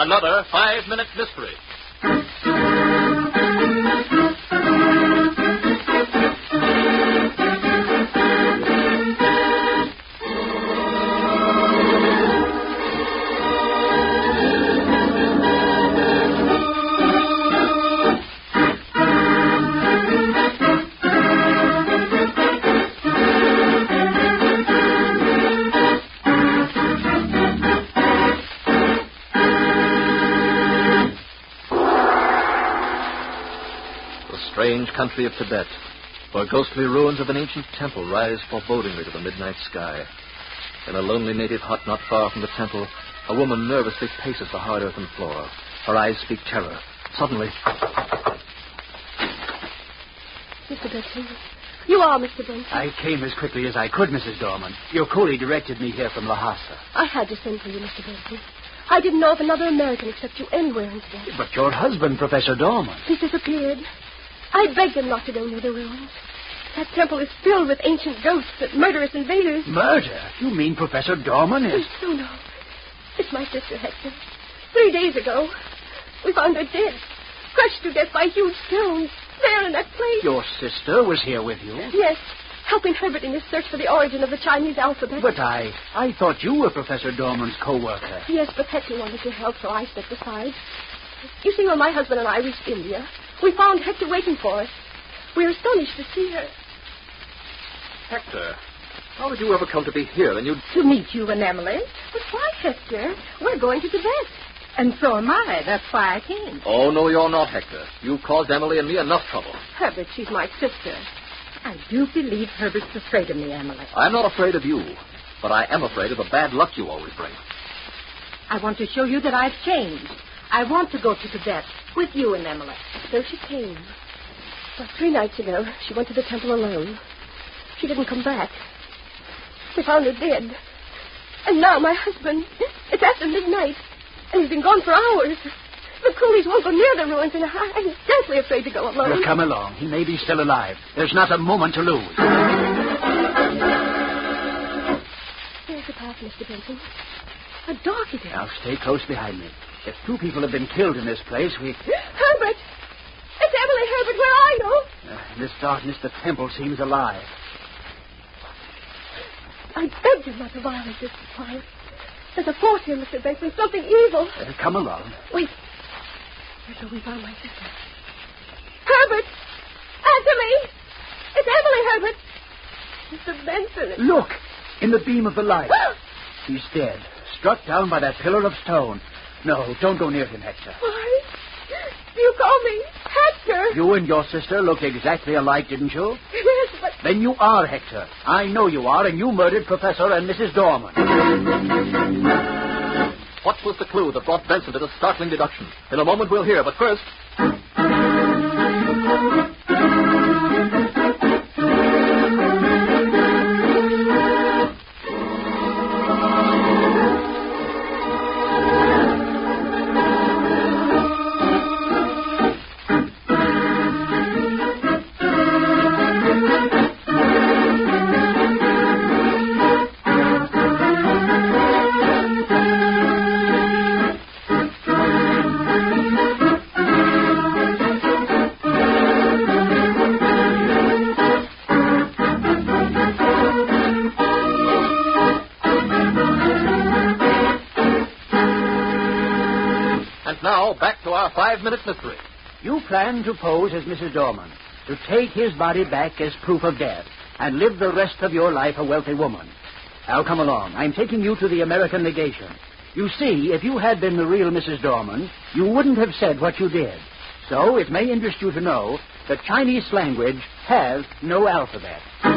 another 5-Minute Mystery. Strange country of Tibet, where ghostly ruins of an ancient temple rise forebodingly to the midnight sky. In a lonely native hut not far from the temple, a woman nervously paces the hard earthen floor. Her eyes speak terror. Suddenly... Mr. Benson. You are Mr. Benson. I came as quickly as I could, Mrs. Dorman. Your colleague directed me here from Lhasa. I had to send for you, Mr. Benson. I didn't know of another American except you anywhere in Tibet. But your husband, Professor Dorman. He disappeared. I begged them not to go near the ruins. That temple is filled with ancient ghosts and murderous invaders. Murder? You mean Professor Dorman is... No. It's my sister, Hector. 3 days ago, we found her dead, crushed to death by huge stones, there in that place. Your sister was here with you? Yes, helping Herbert in his search for the origin of the Chinese alphabet. But I thought you were Professor Dorman's co-worker. Yes, but Hector wanted to help, so I stepped aside. You see, when my husband and I reached India, we found Hector waiting for us. We were astonished to see her. Hector, how did you ever come to be here? And you... To meet you and Emily. But why, Hector? We're going to Tibet. And so am I. That's why I came. Oh, no, you're not, Hector. You've caused Emily and me enough trouble. Herbert, she's my sister. I do believe Herbert's afraid of me, Emily. I'm not afraid of you, but I am afraid of the bad luck you always bring. I want to show you that I've changed. I want to go to Tibet with you and Emily. So she came. But 3 nights ago, she went to the temple alone. She didn't come back. We found her dead. And now my husband, it's after midnight, and he's been gone for hours. The coolies won't go near the ruins, and I'm deathly afraid to go alone. Well, come along. He may be still alive. There's not a moment to lose. There's the path, Mr. Benson. How dark it is. Now, stay close behind me. If 2 people have been killed in this place, we... Herbert! It's Emily, Herbert. Where are you? In this darkness, the temple seems alive. I begged you not to violate this quiet. There's a force here, Mr. Benson. Something evil. Come along. Wait. Here's where we found my sister. Herbert! Answer me! It's Emily, Herbert. Mr. Benson. Look! In the beam of the light. He's dead. Struck down by that pillar of stone. No, don't go near him, Hector. Why? You call me Hector. You and your sister looked exactly alike, didn't you? Yes, but... Then you are Hector. I know you are, and you murdered Professor and Mrs. Dorman. What was the clue that brought Benson to this startling deduction? In a moment we'll hear, but first... Now, back to our 5-minute mystery. You plan to pose as Mrs. Dorman, to take his body back as proof of death, and live the rest of your life a wealthy woman. Now, come along. I'm taking you to the American legation. You see, if you had been the real Mrs. Dorman, you wouldn't have said what you did. So, it may interest you to know that Chinese language has no alphabet.